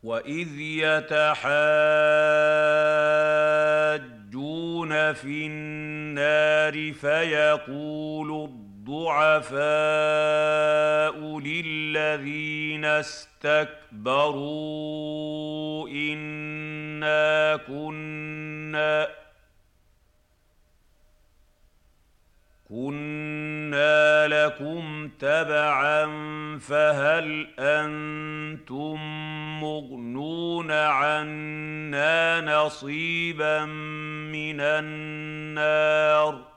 وإذ يتحاجون في النار فيقول الضعفاء للذين استكبروا إنا كنا لكم تبعا فهل أنتم مغنون عنا نصيبا من النار